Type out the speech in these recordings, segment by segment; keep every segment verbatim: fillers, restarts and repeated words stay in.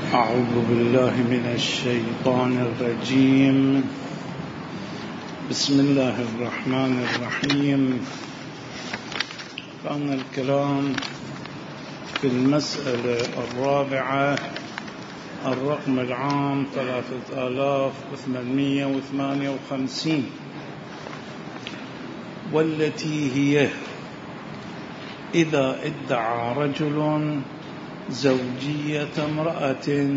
أعوذ بالله من الشيطان الرجيم. بسم الله الرحمن الرحيم. كان الكلام في المسألة الرابعة الرقم العام ثلاثة آلاف وثمانمائة وثمانية وخمسين، والتي هي: إذا ادعى رجل زوجية امرأة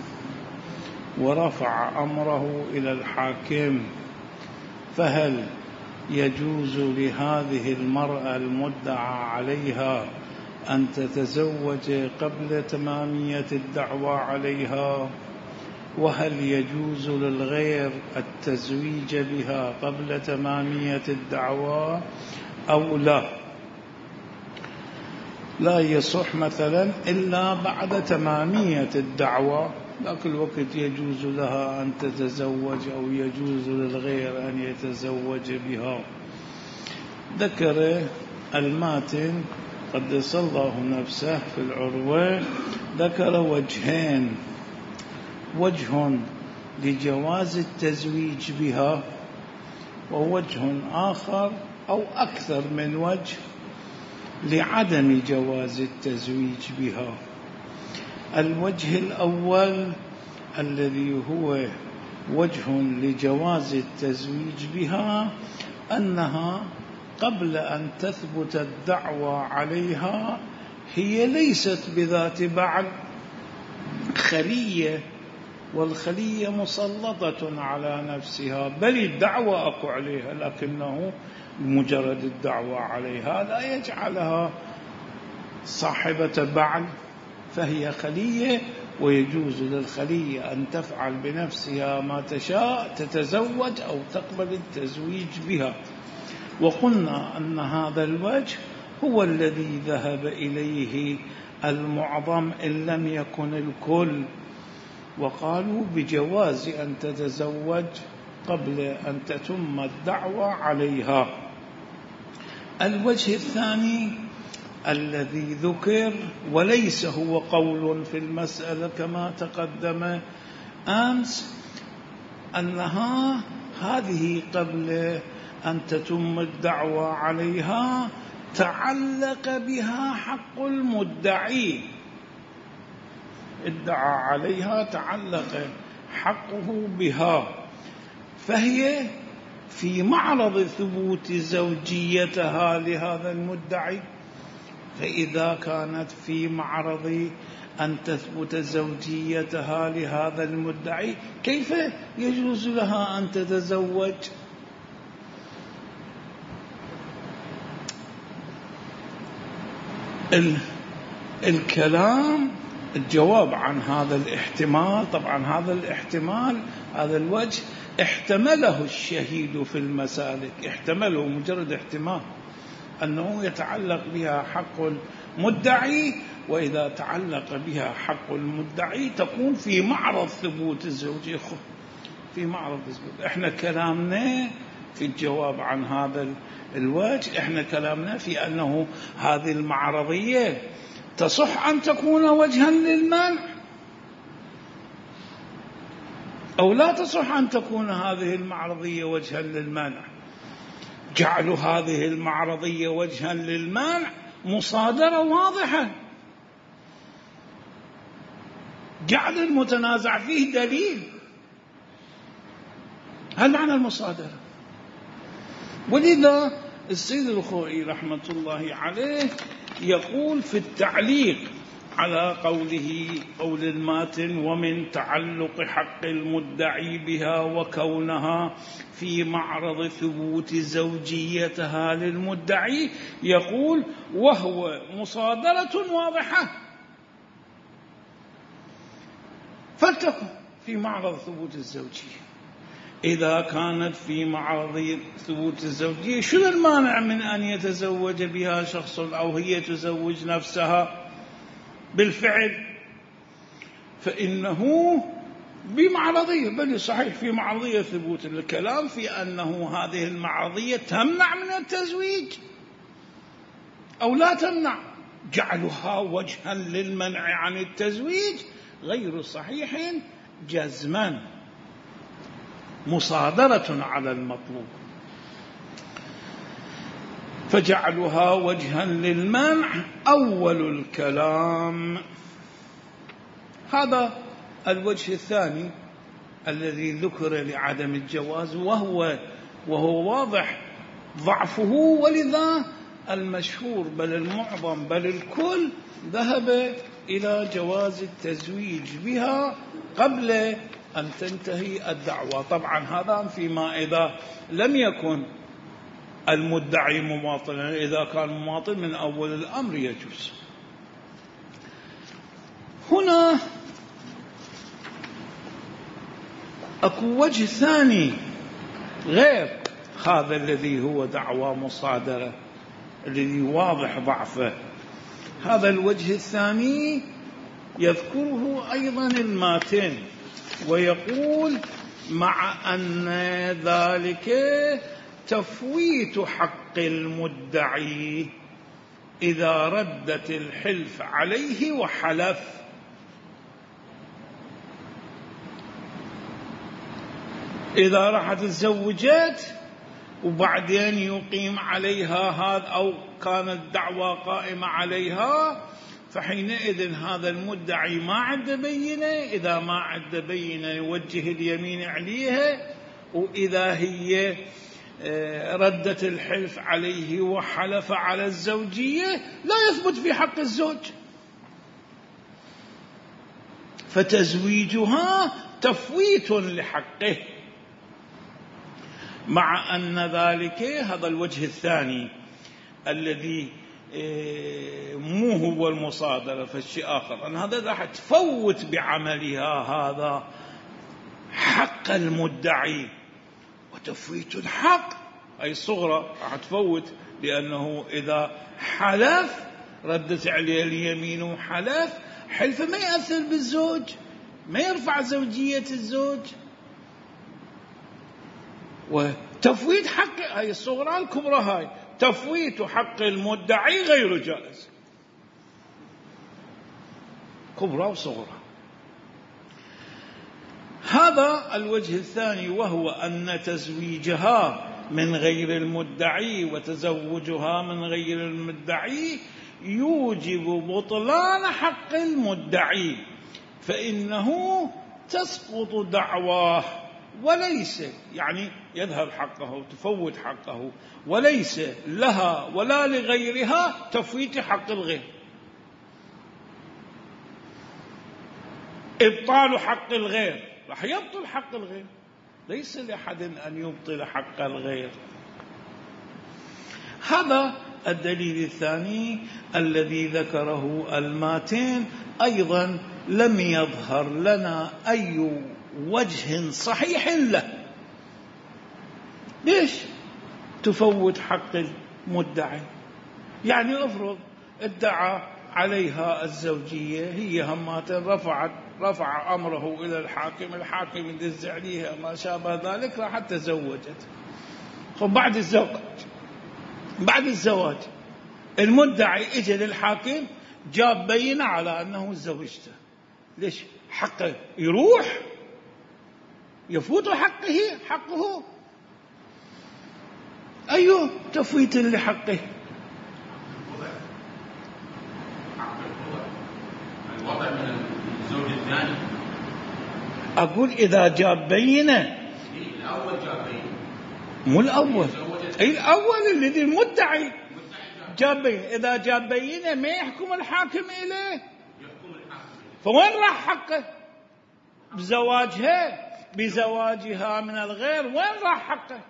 ورفع أمره إلى الحاكم، فهل يجوز لهذه المرأة المدعى عليها أن تتزوج قبل تمامية الدعوى عليها؟ وهل يجوز للغير التزويج بها قبل تمامية الدعوى أو لا؟ لا يصح مثلا إلا بعد تمامية الدعوى، ذاك الوقت يجوز لها أن تتزوج أو يجوز للغير أن يتزوج بها. ذكر الماتن قدس الله نفسه في العروة، ذكر وجهين: وجه لجواز التزويج بها، ووجه آخر أو أكثر من وجه لعدم جواز التزويج بها. الوجه الأول الذي هو وجه لجواز التزويج بها أنها قبل أن تثبت الدعوى عليها هي ليست بذات بعل، خلية، والخلية مسلطة على نفسها، بل الدعوى أكو عليها، لكنه مجرد الدعوى عليها لا يجعلها صاحبة بعل، فهي خلية، ويجوز للخلية أن تفعل بنفسها ما تشاء، تتزوج أو تقبل التزويج بها. وقلنا أن هذا الوجه هو الذي ذهب إليه المعظم إن لم يكن الكل، وقالوا بجواز أن تتزوج قبل أن تتم الدعوى عليها. الوجه الثاني الذي ذكر وليس هو قول في المسألة كما تقدم أمس، أنها هذه قبل أن تتم الدعوى عليها تعلق بها حق المدعي، ادعى عليها تعلق حقه بها، فهي في معرض ثبوت زوجيتها لهذا المدعي. فإذا كانت في معرض أن تثبت زوجيتها لهذا المدعي، كيف يجوز لها أن تتزوج؟ الكلام الجواب عن هذا الاحتمال، طبعا هذا الاحتمال هذا الوجه احتمله الشهيد في المسالك، احتمله مجرد احتمال أنه يتعلق بها حق المدعي، وإذا تعلق بها حق المدعي تكون في معرض ثبوت الزوجية، في معرض ثبوت. احنا كلامنا في الجواب عن هذا الوجه، احنا كلامنا في أنه هذه المعرضية تصح أن تكون وجها للمنع أو لا تصح أن تكون هذه المعرضية وجها للمنع. جعل هذه المعرضية وجها للمنع مصادرة واضحة، جعل المتنازع فيه دليل، هل معنى المصادرة؟ ولذا السيد الخوئي رحمة الله عليه يقول في التعليق على قوله قول الماتن: ومن تعلق حق المدعي بها وكونها في معرض ثبوت زوجيتها للمدعي، يقول: وهو مصادرة واضحة، فلتكن في معرض ثبوت الزوجية. إذا كانت في معرض ثبوت الزوجية، شو المانع من أن يتزوج بها شخص أو هي تزوج نفسها بالفعل؟ فإنه بمعرضية، بل صحيح في معرضية ثبوت. الكلام في أنه هذه المعرضية تمنع من التزويج أو لا تمنع، جعلها وجها للمنع عن التزويج غير صحيح جزما، مصادرة على المطلوب. فجعلها وجها للمنع أول الكلام. هذا الوجه الثاني الذي ذكر لعدم الجواز، وهو وهو واضح ضعفه، ولذا المشهور بل المعظم بل الكل ذهب إلى جواز التزويج بها قبل أن تنتهي الدعوة. طبعا هذا فيما إذا لم يكن المدعي مماطلا، إذا كان مماطل من أول الأمر يجوز. هنا أكو وجه ثاني غير هذا الذي هو دعوى مصادرة الذي واضح ضعفه. هذا الوجه الثاني يذكره أيضا الماتن، ويقول مع أن ذلك تفويت حق المدعي إذا ردت الحلف عليه وحلف. إذا راحت تزوجت وبعدين يقيم عليها هذا أو كانت دعوة قائمة عليها، فحينئذ هذا المدعي ما عنده بينة. إذا ما عنده بينة يوجه اليمين عليها، وإذا هي ردت الحلف عليه وحلف على الزوجية لا يثبت في حق الزوج، فتزويجها تفويت لحقه. مع أن ذلك هذا الوجه الثاني الذي مو هو المصادرة فالشيء آخر، أن هذا راح تفوت بعملها هذا حق المدعي. وتفويت الحق أي صغرى راح تفوت، لأنه إذا حلف ردت عليه اليمين وحلف، حلفه ما يأثر بالزوج، ما يرفع زوجية الزوج. وتفويت حق هاي الصغرى، الكبرى هاي تفويت حق المدعي غير جائز، كبرى وصغرى. هذا الوجه الثاني، وهو أن تزويجها من غير المدعي وتزوجها من غير المدعي يوجب بطلان حق المدعي، فإنه تسقط دعواه وليس يعني يذهب حقه وتفوت حقه، وليس لها ولا لغيرها تفويت حق الغير. إبطال حق الغير راح يبطل حق الغير، ليس لأحد أن يبطل حق الغير. هذا الدليل الثاني الذي ذكره الماتن، أيضا لم يظهر لنا أي وجه صحيح له. ليش تفوت حق المدعي؟ يعني افرض ادعى عليها الزوجية، هي همات رفعت رفع أمره إلى الحاكم، الحاكم يدز عليها ما شابه ذلك، راحت تزوجت. بعد الزواج بعد الزواج المدعي اجى للحاكم جاب بينة على أنه زوجته. ليش حقه يروح؟ يفوت حقه حقه أيوه تفويت لحقه. الوضع من الزوج الثاني أقول إذا جاب بينة، الأول جاب بينة مو الأول، أي الأول الذي المدعي جاب بينة. إذا جاب بينة ما يحكم الحاكم إليه، فوين راح حقه؟ بزواجها بزواجها من الغير وين راح حقه؟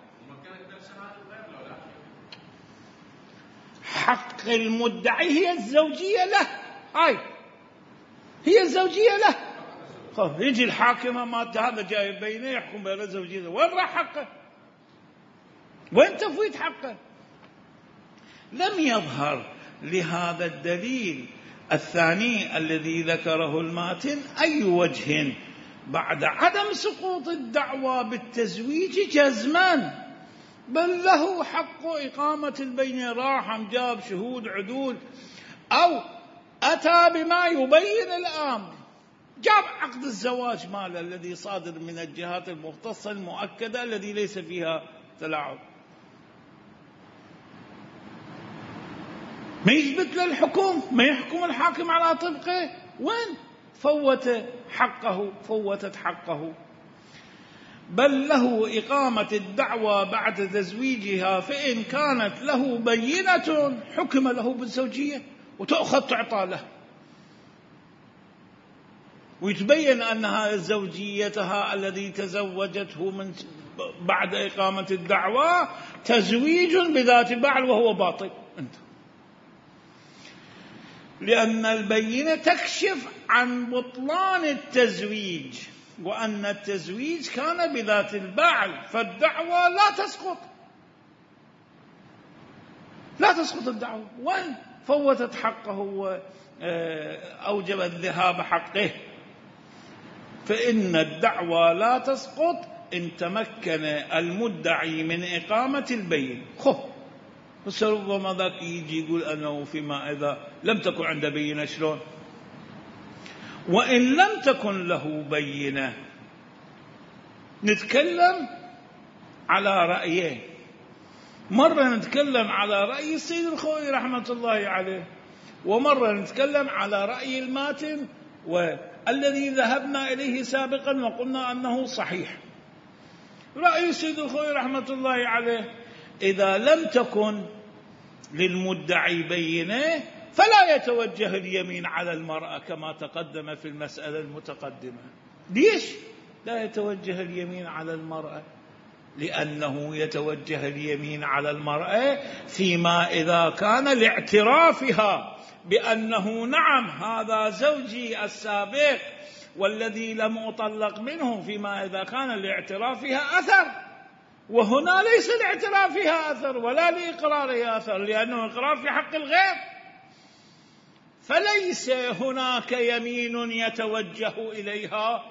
حق المدعي هي الزوجية له، هاي هي الزوجية له. خلاص يجي الحاكم ما هذا جاي بينه يحكم بين الزوجية، وين راح حقه؟ وين تفويت حقه؟ لم يظهر لهذا الدليل الثاني الذي ذكره الماتن أي وجه بعد عدم سقوط الدعوى بالتزويج جزما، بل له حق إقامة البينة. راح جاب شهود عدول أو أتى بما يبين الأمر، جاب عقد الزواج ماله الذي صادر من الجهات المختصة المؤكدة الذي ليس فيها تلاعب، ما يثبت له الحكم، ما يحكم الحاكم على طبقه، وين فوت حقه، فوتت حقه. بل له إقامة الدعوى بعد تزويجها، فإن كانت له بينة حكم له بالزوجية وتأخذ تعطى له، ويتبين أنها زوجيتها الذي تزوجته من بعد إقامة الدعوى تزويج بذات بعل وهو باطل. انت لأن البينة تكشف عن بطلان التزويج، وأن التزويج كان بذات البعل، فالدعوة لا تسقط، لا تسقط الدعوة، وإن فوتت حقه وأوجبت ذهاب حقه. فإن الدعوة لا تسقط إن تمكن المدعي من إقامة البين. خب بس ربما ذاك يجي يقول أنه فيما إذا لم تكن عنده بينة شلون؟ وإن لم تكن له بينة نتكلم على رأيين. مرة نتكلم على رأي السيد الخوئي رحمة الله عليه، ومرة نتكلم على رأي الماتن والذي ذهبنا إليه سابقا وقلنا أنه صحيح. رأي السيد الخوئي رحمة الله عليه إذا لم تكن للمدعي بينة فلا يتوجه اليمين على المرأة كما تقدم في المسألة المتقدمة. ليش لا يتوجه اليمين على المرأة؟ لأنه يتوجه اليمين على المرأة فيما إذا كان لاعترافها بأنه نعم هذا زوجي السابق والذي لم أطلق منه، فيما إذا كان لاعترافها أثر، وهنا ليس لاعترافها أثر ولا لإقرارها أثر، لأنه إقرار في حق الغير، فليس هناك يمين يتوجه إليها.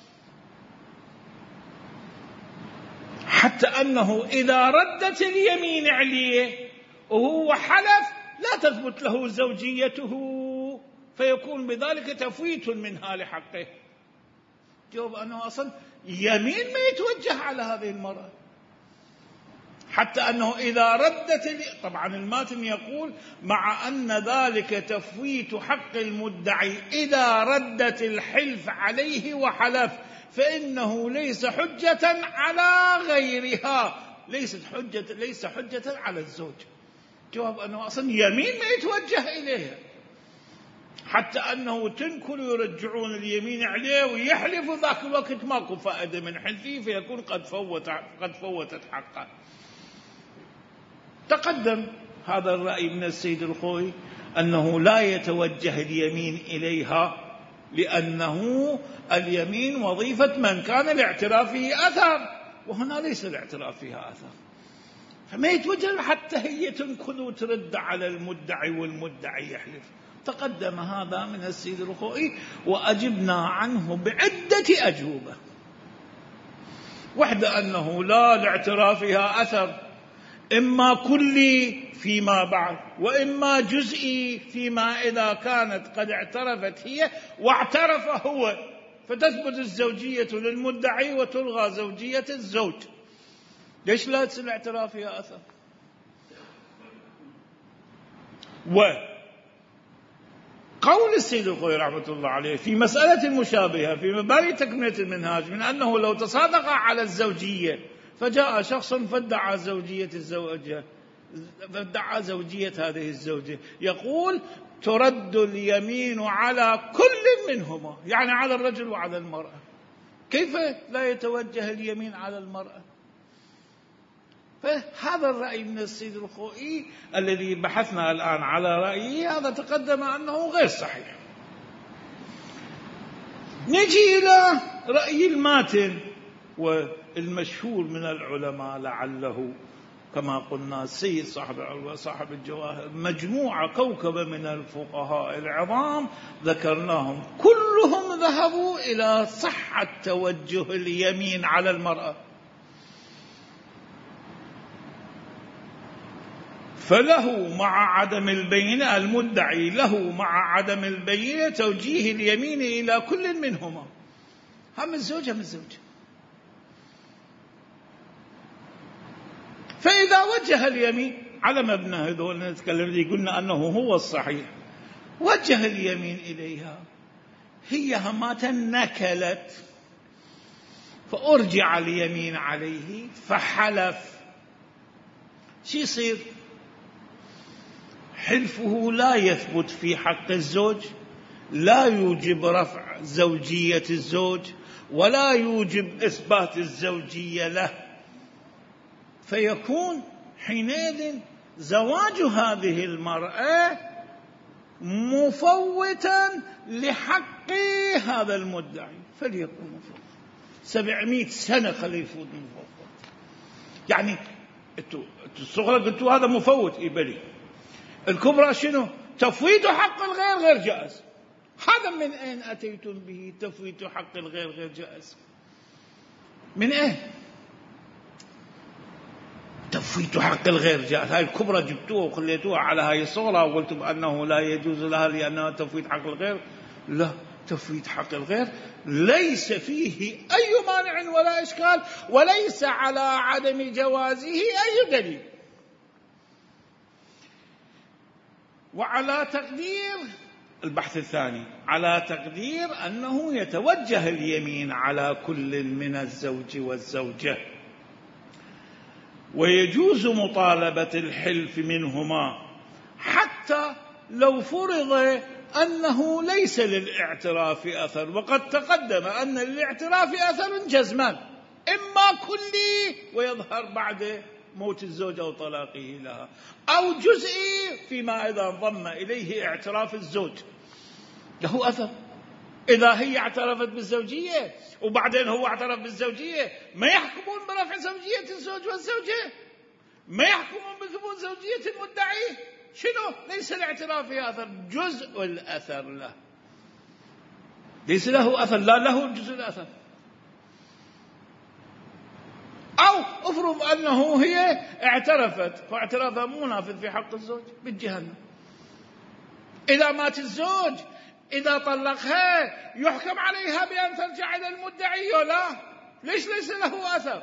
حتى أنه إذا ردت اليمين عليه وهو حلف لا تثبت له زوجيته، فيكون بذلك تفويت منها لحقه. جواب أنه أصلا يمين ما يتوجه على هذه المرأة. حتى أنه إذا ردت، طبعا الماتن يقول مع أن ذلك تفويت حق المدعي إذا ردت الحلف عليه وحلف، فإنه ليس حجة على غيرها، ليست حجة ليس حجة على الزوج. جواب أنه أصلا يمين ما يتوجه إليها، حتى أنه تنكل يرجعون اليمين عليه ويحلف، ذاك الوقت ماكو فائدة من حلفه، فيكون قد فوت قد فوتت حقه. تقدم هذا الرأي من السيد الخوئي أنه لا يتوجه اليمين إليها، لأنه اليمين وظيفة من كان لاعترافه أثر، وهنا ليس لاعترافها أثر، فما يتوجه حتى هي تنكذ وترد على المدعي والمدعي يحلف. تقدم هذا من السيد الخوئي وأجبنا عنه بعدة أجوبة. واحدة أنه لا لاعترافها أثر، إما كلي فيما بعد وإما جزئي فيما إذا كانت قد اعترفت هي واعترف هو، فتثبت الزوجية للمدعي وتلغى زوجية الزوج. ليش لا تصير اعترافها أثر؟ وقول السيد الخوئي رحمة الله عليه في مسألة مشابهة في مباني تكملة المنهاج من أنه لو تصادق على الزوجية فجاء شخص فادعى زوجية الزوجة فادعى زوجية هذه الزوجة، يقول ترد اليمين على كل منهما، يعني على الرجل وعلى المرأة. كيف لا يتوجه اليمين على المرأة؟ فهذا الرأي من السيد الخوئي الذي بحثنا الآن على رأيه، هذا تقدم أنه غير صحيح. نجي إلى رأي الماتن والمشهور من العلماء، لعله كما قلنا السيد صاحب صاحب الجواهر، مجموعة كوكبة من الفقهاء العظام ذكرناهم كلهم ذهبوا إلى صحة توجه اليمين على المرأة. فله مع عدم البينة، المدعي له مع عدم البينة توجيه اليمين إلى كل منهما، هم الزوج هم الزوج. فإذا وجه اليمين على مبنى هذول نتكلم ذي قلنا أنه هو الصحيح، وجه اليمين إليها، هي همات نكلت، فأرجع اليمين عليه فحلف، شو يصير؟ حلفه لا يثبت في حق الزوج، لا يوجب رفع زوجية الزوج ولا يوجب إثبات الزوجية له، فيكون حينئذ زواج هذه المرأة مفوتا لحق هذا المدعي، فليكون مفوت سبعمائة سنة خليه يفوت مفوت. يعني انتوا الصغرى قلتوا هذا مفوت، إبلي الكبرى شنو؟ تفويت حق الغير غير جائز. هذا من أين أتيتم به تفويت حق الغير غير جائز؟ من أين تفويت حق الغير جائز؟ هاي الكبرى جبتوها وخليتوها على هاي الصغرى وقلتم أنه لا يجوز لها لأنها تفويت حق الغير. لا، تفويت حق الغير ليس فيه أي مانع ولا إشكال، وليس على عدم جوازه أي دليل. وعلى تقدير البحث الثاني، على تقدير أنه يتوجه اليمين على كل من الزوج والزوجة، ويجوز مطالبة الحلف منهما حتى لو فرض أنه ليس للاعتراف أثر، وقد تقدم أن للاعتراف أثر جزما إما كلي ويظهر بعد موت الزوج أو طلاقه لها، أو جزئي فيما إذا انضم إليه اعتراف الزوج له أثر. إذا هي اعترفت بالزوجية وبعدين هو اعترف بالزوجية، ما يحكمون برفع زوجية الزوج والزوجة، ما يحكمون بثبوت زوجية المدعي. شنو؟ ليس الاعتراف فيه أثر، جزء الأثر له، ليس له أثر، لا له جزء الأثر. أو افرض أنه هي اعترفت فاعترافها منافذ في حق الزوج بالجهنم. إذا مات الزوج، إذا طلقها، يحكم عليها بأن ترجع إلى المدعي ولا؟ ليش ليس له أثر؟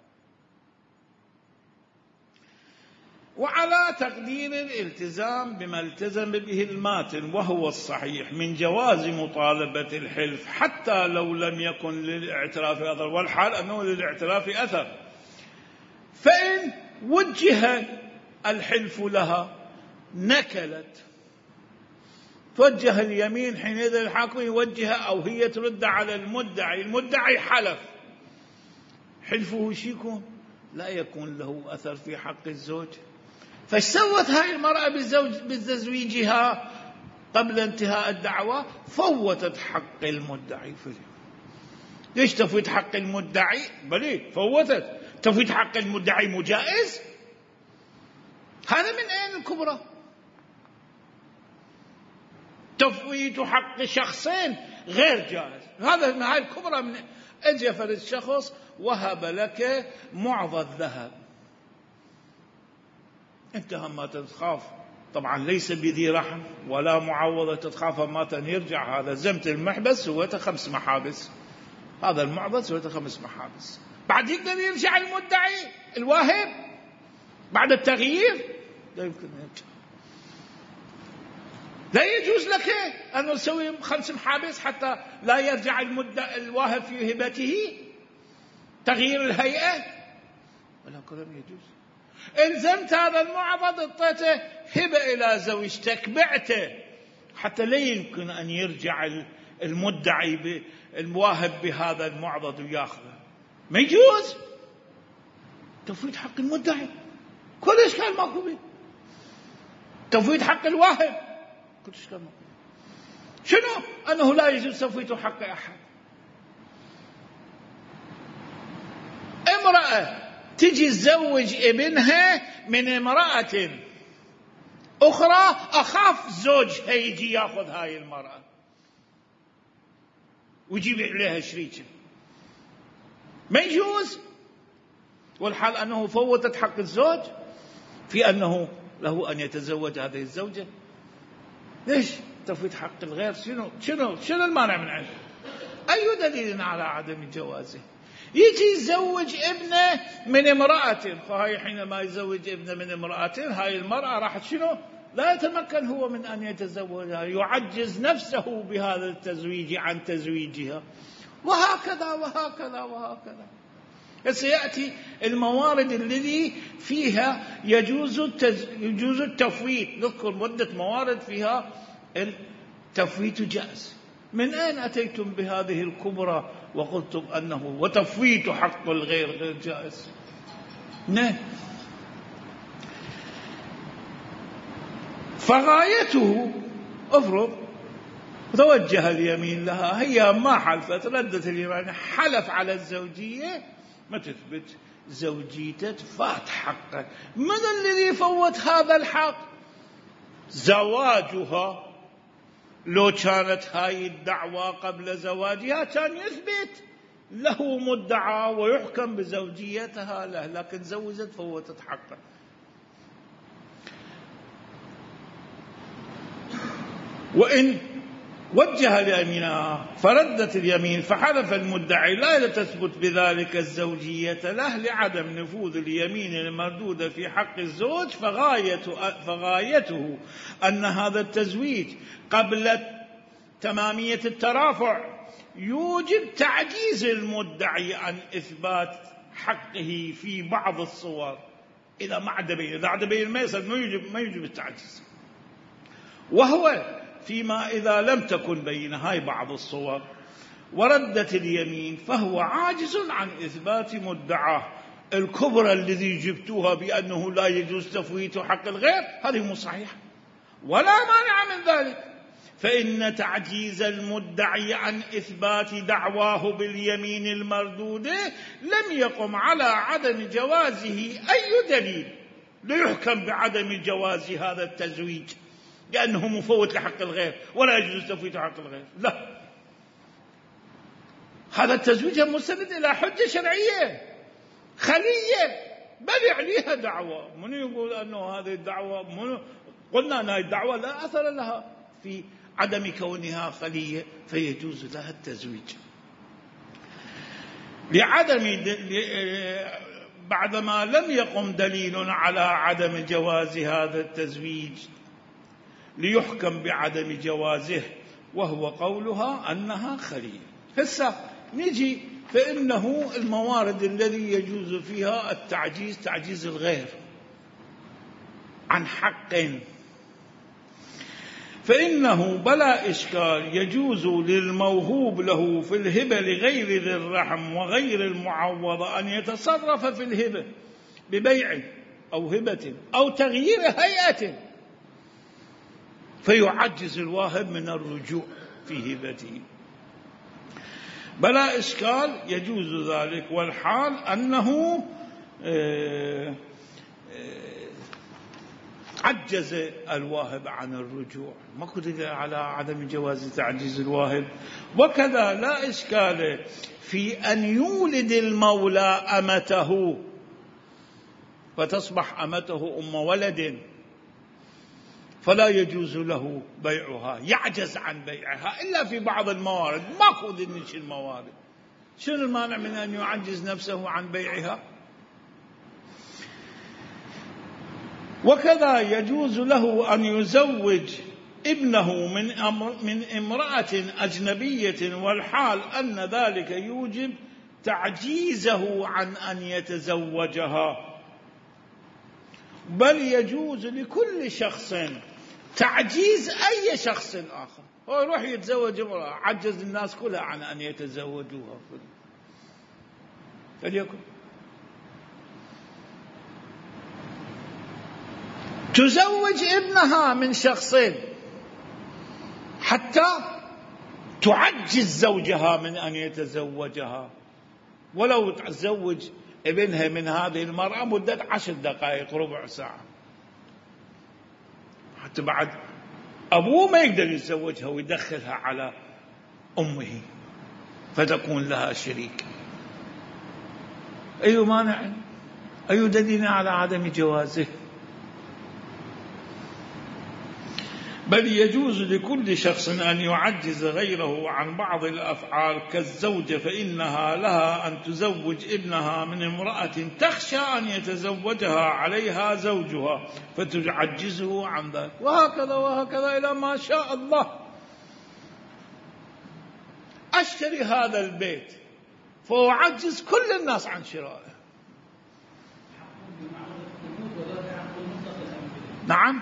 وعلى تقدير الالتزام بما التزم به الماتن وهو الصحيح من جواز مطالبة الحلف حتى لو لم يكن للاعتراف أثر، والحال أنه للاعتراف أثر، فإن وجه الحلف لها نكلت، توجه اليمين حينئذ الحاكم يوجهها أو هي ترد على المدعي، المدعي حلف، حلفه شيكون لا يكون له أثر في حق الزوج. فاش سوت هاي المرأة بالزوج بتزويجها قبل انتهاء الدعوة؟ فوتت حق المدعي. ليش تفويت حق المدعي؟ بلي فوتت. تفويت حق المدعي مجائز؟ هذا من أين الكبرى؟ تفويت حق شخصين غير جائز، هذا من هاي الكبرى. من اجى فرد شخص وهب لك معظى الذهب، انت هم تخاف طبعا ليس بذي رحم ولا معوضة، تخاف ما يرجع هذا زمت المحبس سويته خمس محابس، هذا المعضل سويته خمس محابس، بعد يقدر يرجع المدعي الواهب بعد التغيير؟ لا يمكن يرجع. لا يجوز لك أن نسوي خمس محابس حتى لا يرجع المدعي الواهب في هبته، تغيير الهيئة ولا كلام يجوز. الزمت هذا المعضد اعطيته هبة إلى زوجتك، بعته حتى لا يمكن أن يرجع المدعي المواهب بهذا المعضد وياخذه، ما يجوز. تفويت حق المدعي كل إشكال ماكو به، تفويت حق الواهب كل إشكال ماكو. شنو؟ أنه لا يجوز تفويت حق أحد. امرأة تجي تزوج ابنها من امرأة أخرى، أخاف زوجها يجي يأخذ هاي المرأة ويجيب عليها شريكة، ما يجوز. والحال أنه فوتت حق الزوج في أنه له أن يتزوج هذه الزوجة. ليش تفوت حق الغير؟ شنو شنو شنو المانع من عنده؟ أي أي دليل على عدم جوازه؟ يجي يزوج ابنه من امرأة، فهي حينما يزوج ابنه من امرأة هاي المرأة راح شنو؟ لا يتمكن هو من أن يتزوجها، يعجز نفسه بهذا التزويج عن تزويجها، وهكذا وهكذا وهكذا. سيأتي الموارد الذي فيها يجوز التز... يجوز التفويت، نذكر مدة موارد فيها التفويت جائز. من أين أتيتم بهذه الكبرى وقلتم أنه وتفويت حق الغير غير جائز؟ نعم. فغايته افرض توجه اليمين لها، هي ما حلفت، ردت اليمين، حلف على الزوجية، ما تثبت زوجيته، فات حقه. من الذي فوت هذا الحق؟ زواجها. لو كانت هاي الدعوة قبل زواجها كان يثبت له مدعى ويحكم بزوجيتها له، لكن زوجت فوتت حقه. وإن وجه اليمين فردت اليمين فحلف المدعي لا تثبت بذلك الزوجية له لعدم نفوذ اليمين المردودة في حق الزوج، فغايته, فغايته أن هذا التزويج قبل تمامية الترافع يوجب تعجيز المدعي عن إثبات حقه في بعض الصور إذا ما عدا بين، إذا عدا بين ما يصير، ما يوجب ما يوجب التعجيز. وهو فيما إذا لم تكن بين هاي بعض الصور وردت اليمين فهو عاجز عن إثبات مدعاه. الكبرى الذي جبتوها بأنه لا يجوز تفويت حق الغير هذه مو صحيحة ولا مانع من ذلك، فإن تعجيز المدعي عن إثبات دعواه باليمين المردودة لم يقم على عدم جوازه أي دليل ليحكم بعدم جواز هذا التزويج لأنه مفوت لحق الغير ولا يجوز تفويت حق الغير. لا، هذا التزويج مستند إلى حجة شرعية خلية بل عليها دعوة. من يقول أنه هذه الدعوة من قلنا أن هذه الدعوة لا أثر لها في عدم كونها خلية فيجوز لها التزويج لعدم بعدما لم يقم دليل على عدم جواز هذا التزويج ليحكم بعدم جوازه، وهو قولها أنها خلية. هسه نجي فإنه الموارد الذي يجوز فيها التعجيز تعجيز الغير عن حق، فإنه بلا إشكال يجوز للموهوب له في الهبة لغير ذي الرحم وغير المعوض أن يتصرف في الهبة ببيع أو هبة أو تغيير هيئة فيعجز الواهب من الرجوع في هبته. بلا إشكال يجوز ذلك، والحال أنه عجز الواهب عن الرجوع، ما كنت على عدم جواز تعجيز الواهب. وكذا لا إشكال في أن يولد المولى أمته فتصبح أمته أم ولد فلا يجوز له بيعها، يعجز عن بيعها إلا في بعض الموارد، ماكو ذنش الموارد. شنو المانع من أن يعجز نفسه عن بيعها؟ وكذا يجوز له أن يزوج ابنه من من امرأة أجنبية، والحال أن ذلك يوجب تعجيزه عن أن يتزوجها، بل يجوز لكل شخص تعجيز أي شخص آخر. هو يروح يتزوج امرأة عجز الناس كلها عن أن يتزوجوها، فليكن تزوج ابنها من شخصين حتى تعجز زوجها من أن يتزوجها، ولو تزوج ابنها من هذه المرأة مدة عشر دقائق ربع ساعة حتى بعد أبوه ما يقدر يتزوجها ويدخلها على أمه فتكون لها شريك. أي مانع؟ أي دليل على عدم جوازه؟ بل يجوز لكل شخص أن يعجز غيره عن بعض الأفعال كالزوجة، فإنها لها أن تزوج ابنها من امرأة تخشى أن يتزوجها عليها زوجها فتعجزه عن ذلك، وهكذا وهكذا إلى ما شاء الله. أشتري هذا البيت فأعجز كل الناس عن شرائه. نعم.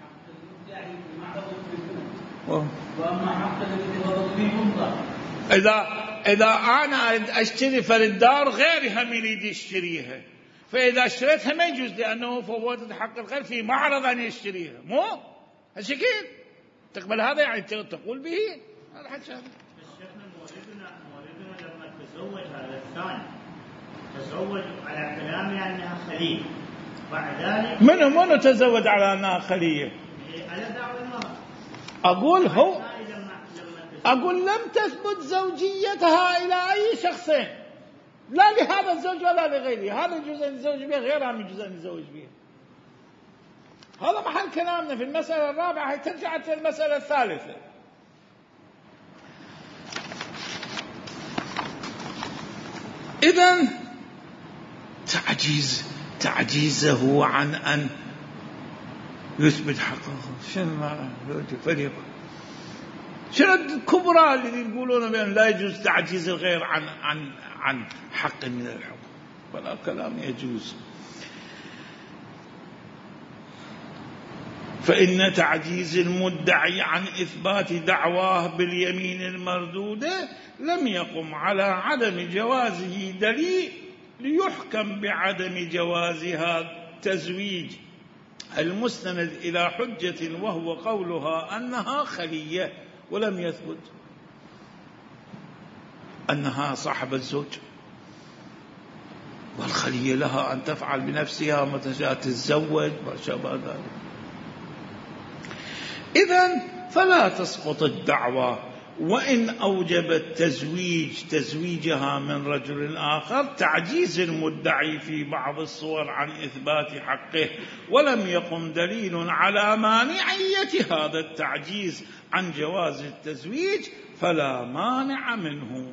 إذا إذا أنا أشتري فالدار غيري هم يريد يشتريها، فإذا اشتريتها ما يجوز لأنه فوتت حق الغير في معرض أن يشتريها، مو هالشكل تقبل هذا يعني تقول به هذا حكي. هذا الشيخنا موردنا موردنا لما تزوج هذا الثاني تزوج على كلامي أنها خلية، بعد ذلك منو منو تزوج على أنها خلية؟ على دعوة المرأة. أقول هو أقول لم تثبت زوجيتها إلى أي شخصين، لا لهذا الزوج ولا لغيره، هذا يجوز أن يتزوج به غيرها ما يجوز أن يتزوج به. هذا محل كلامنا في المسألة الرابعة. هي ترجع للمسألة الثالثة. إذن تعجيز تعجيزه عن أن يثبت حقه. شنو معنى فريق؟ شنو الكبرى اللي يقولون بأن لا يجوز تعجيز الغير عن عن عن حق من الحكم؟ ولا كلام يجوز. فإن تعجيز المدعي عن إثبات دعواه باليمين المردودة لم يقم على عدم جوازه دليل ليحكم بعدم جوازها التزويج المستند إلى حجة وهو قولها أنها خلية، ولم يثبت أنها صاحب الزوج، والخلية لها أن تفعل بنفسها متى شاء تتزوج ما شابه ذلك. إذن فلا تسقط الدعوى وإن أوجب التزويج تزويجها من رجل آخر تعجيز المدعي في بعض الصور عن إثبات حقه، ولم يقم دليل على مانعية هذا التعجيز عن جواز التزويج فلا مانع منه.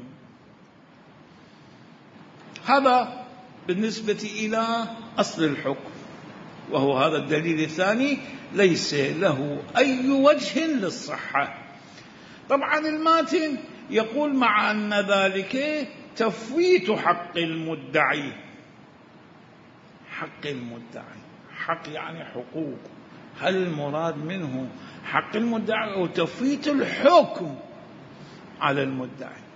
هذا بالنسبة إلى أصل الحكم، وهو هذا الدليل الثاني ليس له أي وجه للصحة. طبعا الماتن يقول مع أن ذلك تفويت حق المدعي. حق المدعي، حق يعني حقوق، هل المراد منه حق المدعي أو تفويت الحكم على المدعي؟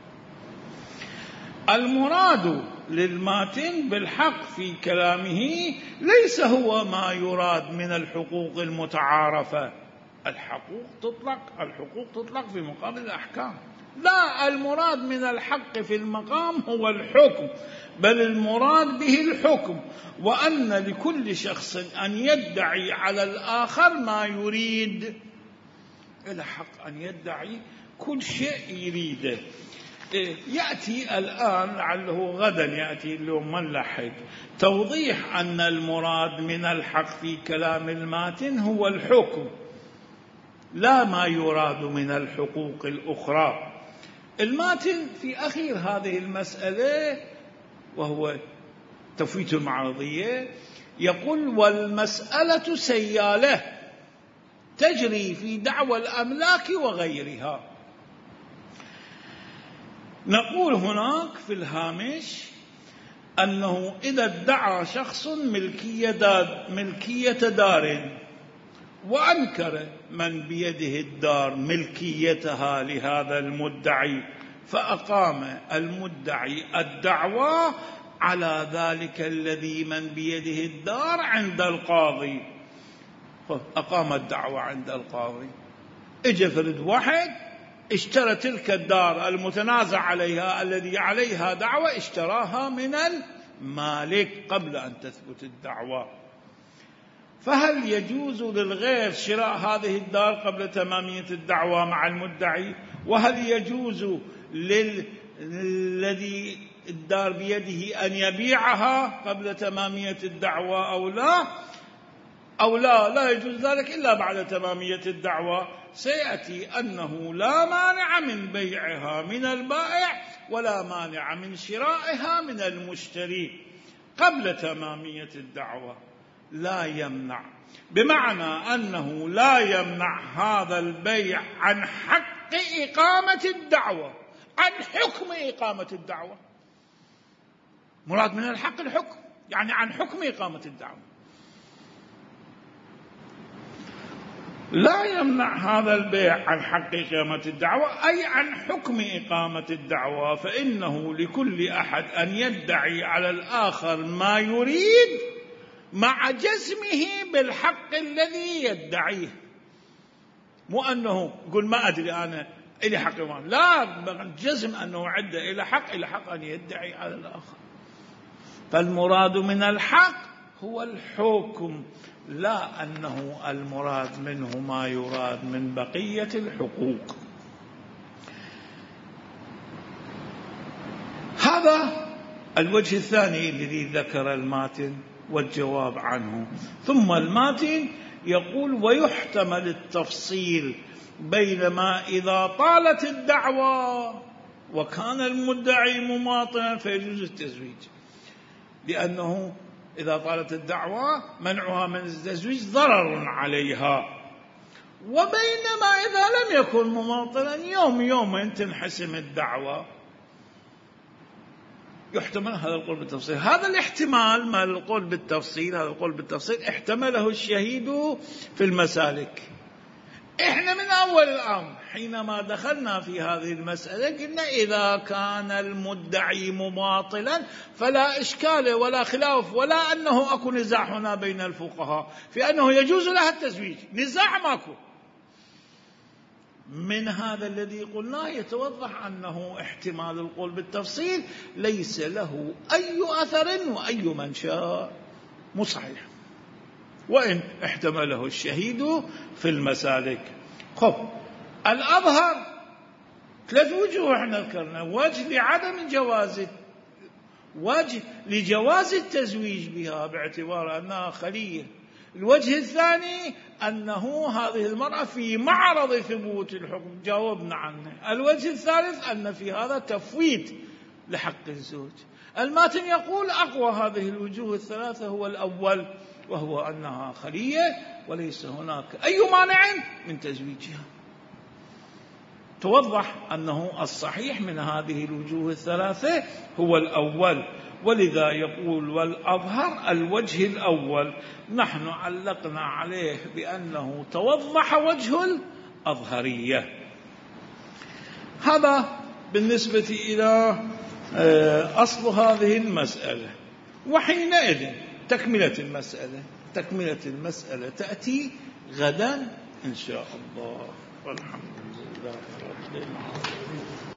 المراد للماتن بالحق في كلامه ليس هو ما يراد من الحقوق المتعارفة. الحقوق تطلق الحقوق تطلق في مقابل الأحكام، لا، المراد من الحق في المقام هو الحكم، بل المراد به الحكم، وأن لكل شخص أن يدعي على الآخر ما يريد. له حق أن يدعي كل شيء يريده. يأتي الآن لعله غدا يأتي اليوم من لحق توضيح أن المراد من الحق في كلام الماتن هو الحكم، لا ما يراد من الحقوق الأخرى. الماتن في أخير هذه المسألة وهو تفويت المعرضية يقول: والمسألة سيالة تجري في دعوى الأملاك وغيرها. نقول هناك في الهامش أنه إذا ادعى شخص ملكية دار, ملكية دار وأنكر من بيده الدار ملكيتها لهذا المدعي، فأقام المدعي الدعوى على ذلك الذي من بيده الدار عند القاضي. أقام الدعوى عند القاضي، اجى فرد واحد اشترى تلك الدار المتنازع عليها الذي عليها دعوى، اشتراها من المالك قبل أن تثبت الدعوى. فهل يجوز للغير شراء هذه الدار قبل تمامية الدعوى مع المدعي؟ وهل يجوز للذي الدار بيده أن يبيعها قبل تمامية الدعوى أو لا؟ أو لا لا يجوز ذلك إلا بعد تمامية الدعوة، سيأتي أنه لا مانع من بيعها من البائع ولا مانع من شرائها من المشتري قبل تمامية الدعوة. لا يمنع بمعنى أنه لا يمنع هذا البيع عن حق إقامة الدعوة، عن حكم إقامة الدعوة. مراد من الحق الحكم، يعني عن حكم إقامة الدعوة. لا يمنع هذا البيع عن حق إقامة الدعوة أي عن حكم إقامة الدعوة، فإنه لكل أحد أن يدعي على الآخر ما يريد مع جزمه بالحق الذي يدعيه. مو أنه يقول ما أدري أنا إلي حق، لا، جزم أنه عنده إلى حق، إلى حق أن يدعي على الآخر. فالمراد من الحق هو الحكم، لا أنه المراد منه ما يراد من بقية الحقوق. هذا الوجه الثاني الذي ذكر الماتن والجواب عنه. ثم الماتن يقول: ويحتمل التفصيل بين ما إذا طالت الدعوة وكان المدعي مماطلا فيجوز التزويج، لأنه إذا طالت الدعوة منعها من التزويج ضرر عليها، وبينما إذا لم يكن مماطلا يوم يومين تنحسم الدعوة. يحتمل هذا القول بالتفصيل. هذا الاحتمال ما القول بالتفصيل، هذا القول بالتفصيل احتمله الشهيد في المسالك. احنا من أول الأمر حينما دخلنا في هذه المسألة قلنا إذا كان المدعي مماطلا فلا إشكال ولا خلاف ولا أنه أكو نزاع هنا بين الفقهاء في أنه يجوز لها التزويج، نزاع ماكو. من هذا الذي قلناه يتوضح أنه احتمال القول بالتفصيل ليس له أي أثر وأي منشأ، مو صحيح، وإن احتمله الشهيد في المسالك. خب، الأظهر ثلاث وجوه احنا ذكرنا: وجه لعدم جواز، وجه لجواز التزويج بها باعتبار أنها خلية. الوجه الثاني أنه هذه المرأة في معرض ثبوت الحكم، جاوبنا عنه. الوجه الثالث أن في هذا تفويت لحق الزوج. الماتن يقول أقوى هذه الوجوه الثلاثة هو الأول، وهو أنها خلية وليس هناك أي مانع من تزويجها. توضح أنه الصحيح من هذه الوجوه الثلاثة هو الأول، ولذا يقول: والأظهر الوجه الأول. نحن علقنا عليه بأنه توضح وجه الأظهرية. هذا بالنسبة إلى أصل هذه المسألة. وحينئذ تكملة المسألة تكملة المسألة تأتي غدا إن شاء الله، والحمد لله رب العالمين.